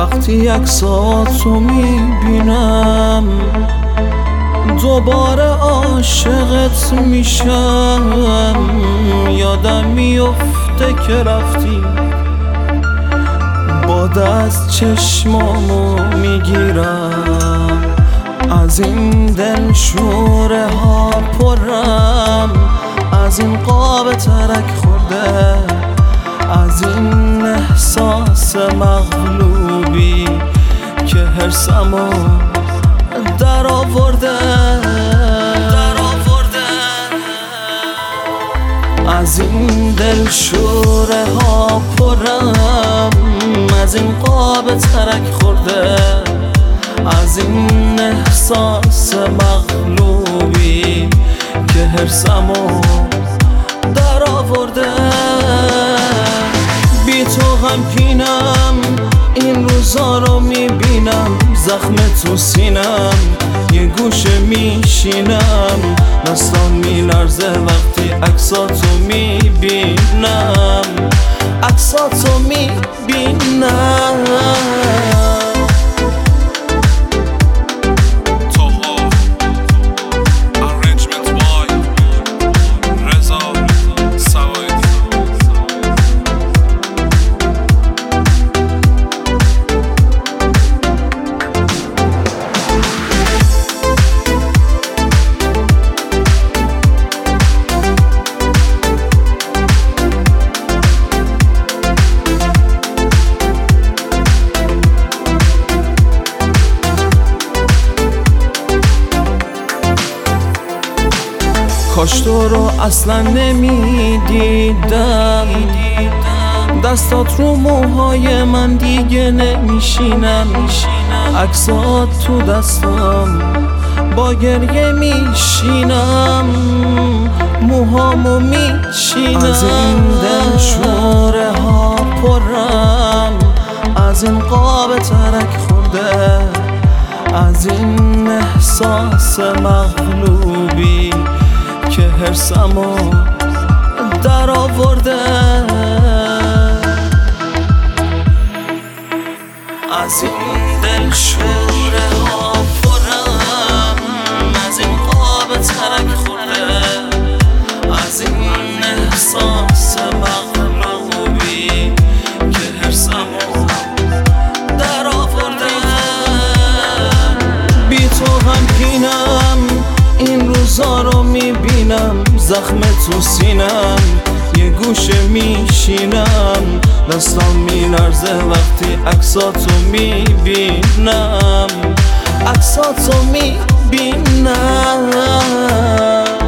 وقتی عکساتو میبینم دوباره عاشقت میشم. یادم میفته که رفتی، باد از چشمامو میگیرم. از این دل شوره ها پرم، از این قاب ترک خورده، از این احساس مغلوبی که حرصمو در آورده. از این دل شوره ها پرم، از این قاب ترک خورده، از این احساس مغلوبی که حرصمو در آورده. بی تو غمگینم، این روزا رو میبینم، زخم تو سینم یه گوشه میشینم. دستام میلرزه وقتی عکساتو میبینم، عکساتو میبینم. کاش تو رو اصلا نمیدیدم، دستات رو موهای من دیگه نمیشینن. عکسات تو دستام با گریه میشینم، موهامو میشینم. از این دل شوره ها پرم، از این قاب ترک خورده، از این احساس مغلوبی که حرصمو در آورده. از این دل شوره ها پرم، از این قاب ترک خورده، از این احساس مغلوبی که حرصمو در آورده. بی تو غمگینم، این روزا رو میبینم، زخم تو سینم یه گوشه میشینم. دستام میلرزه وقتی عکساتو میبینم، عکساتو میبینم.